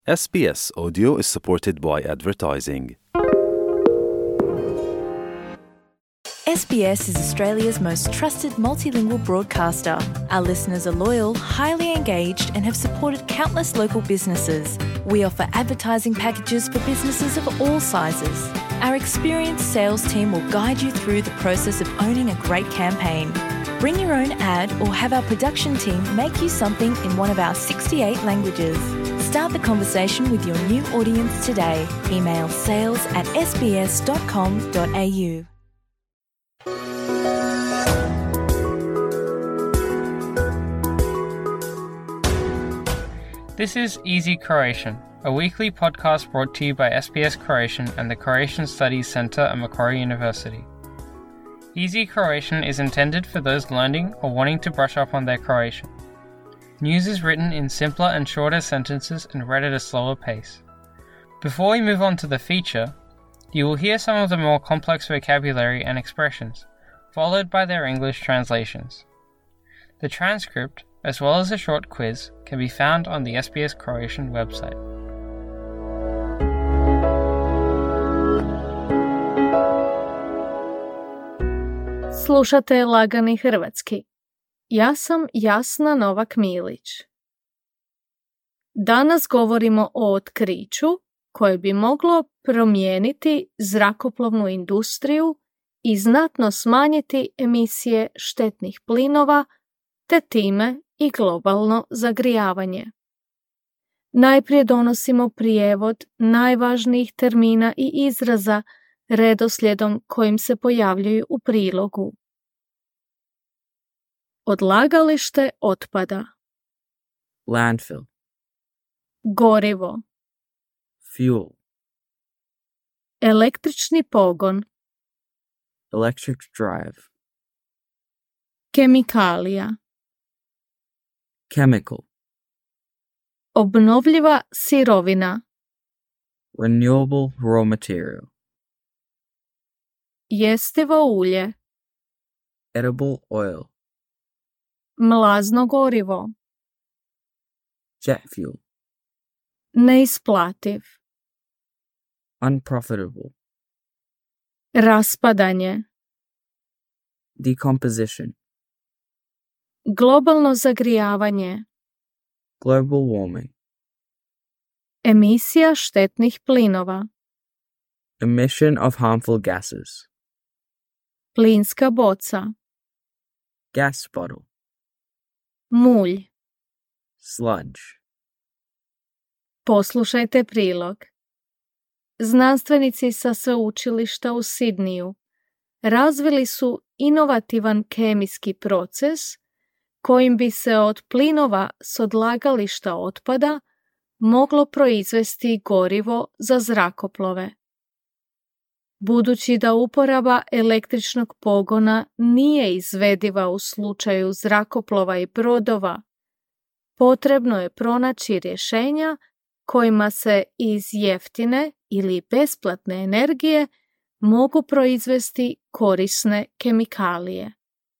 SBS Audio is supported by advertising. SBS is Australia's most trusted multilingual broadcaster. Our listeners are loyal, highly engaged, and have supported countless local businesses. We offer advertising packages for businesses of all sizes. Our experienced sales team will guide you through the process of owning a great campaign. Bring your own ad or have our production team make you something in one of our 68 languages. Start the conversation with your new audience today. Email sales@sbs.com.au. This is Easy Croatian, a weekly podcast brought to you by SBS Croatian and the Croatian Studies Centre at Macquarie University. Easy Croatian is intended for those learning or wanting to brush up on their Croatian. News is written in simpler and shorter sentences and read at a slower pace. Before we move on to the feature, you will hear some of the more complex vocabulary and expressions, followed by their English translations. The transcript, as well as a short quiz, can be found on the SBS Croatian website. Slušate Lagani hrvatski. Ja sam Jasna Novak-Milić. Danas govorimo o otkriću koje bi moglo promijeniti zrakoplovnu industriju i znatno smanjiti emisije štetnih plinova, te time i globalno zagrijavanje. Najprije donosimo prijevod najvažnijih termina i izraza redoslijedom kojim se pojavljuju u prilogu. Odlagalište otpada. Landfill. Gorivo. Fuel. Električni pogon. Electric drive. Kemikalija. Chemical. Obnovljiva sirovina. Renewable raw material. Jestivo ulje. Edible oil. Mlazno gorivo. Jet fuel. Neisplativ. Unprofitable. Raspadanje. Decomposition. Globalno zagrijavanje. Global warming. Emisija štetnih plinova. Emission of harmful gases. Plinska boca. Gas bottle. Mulj. Sludge. Poslušajte prilog. Znanstvenici sa sveučilišta u Sidniju razvili su inovativan kemijski proces kojim bi se od plinova s odlagališta otpada moglo proizvesti gorivo za zrakoplove. Budući da uporaba električnog pogona nije izvediva u slučaju zrakoplova i brodova, potrebno je pronaći rješenja kojima se iz jeftine ili besplatne energije mogu proizvesti korisne kemikalije.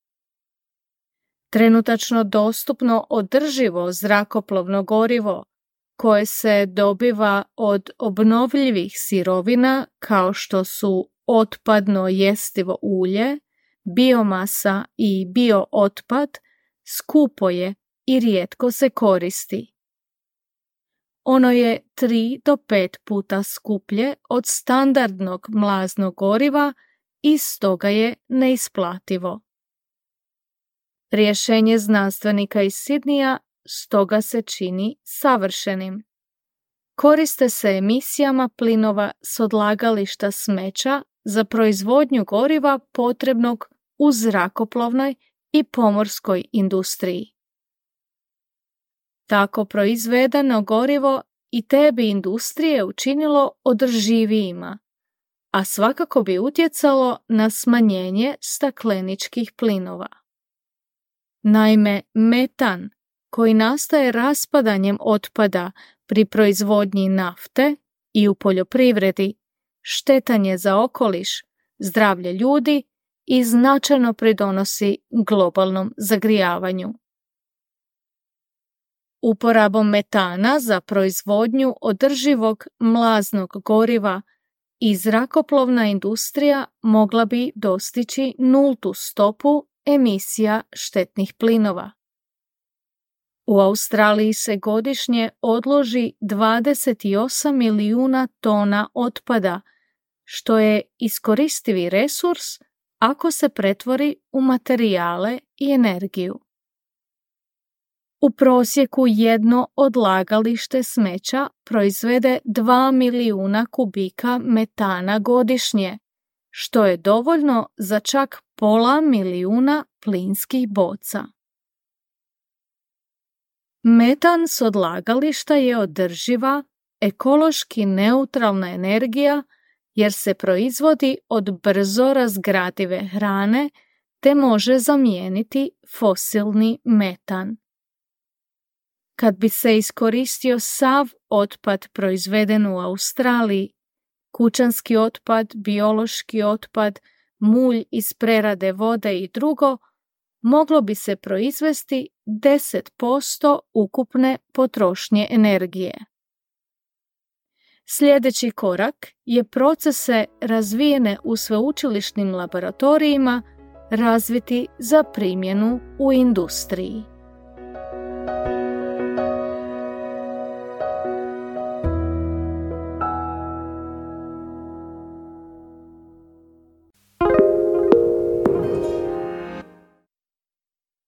Trenutačno dostupno održivo zrakoplovno gorivo koje se dobiva od obnovljivih sirovina kao što su otpadno jestivo ulje, biomasa i biootpad, skupo je i rijetko se koristi. Ono je 3 do 5 puta skuplje od standardnog mlaznog goriva i stoga je neisplativo. Rješenje znanstvenika iz Sidnija stoga se čini savršenim. Koriste se emisijama plinova s odlagališta smeća za proizvodnju goriva potrebnog u zrakoplovnoj i pomorskoj industriji. Tako proizvedeno gorivo i te bi industrije učinilo održivijima, a svakako bi utjecalo na smanjenje stakleničkih plinova. Naime, metan, koji nastaje raspadanjem otpada pri proizvodnji nafte i u poljoprivredi, štetan je za okoliš, zdravlje ljudi i značajno pridonosi globalnom zagrijavanju. Uporabom metana za proizvodnju održivog mlaznog goriva i zrakoplovna industrija mogla bi dostići nultu stopu emisija štetnih plinova. U Australiji se godišnje odloži 28 milijuna tona otpada, što je iskoristivi resurs ako se pretvori u materijale i energiju. U prosjeku jedno odlagalište smeća proizvede 2 milijuna kubika metana godišnje, što je dovoljno za čak pola milijuna plinskih boca. Metan s odlagališta je održiva, ekološki neutralna energija jer se proizvodi od brzo razgradive hrane te može zamijeniti fosilni metan. Kad bi se iskoristio sav otpad proizveden u Australiji, kućanski otpad, biološki otpad, mulj iz prerade vode i drugo, moglo bi se proizvesti 10% ukupne potrošnje energije. Sljedeći korak je procese razvijene u sveučilišnim laboratorijima razviti za primjenu u industriji.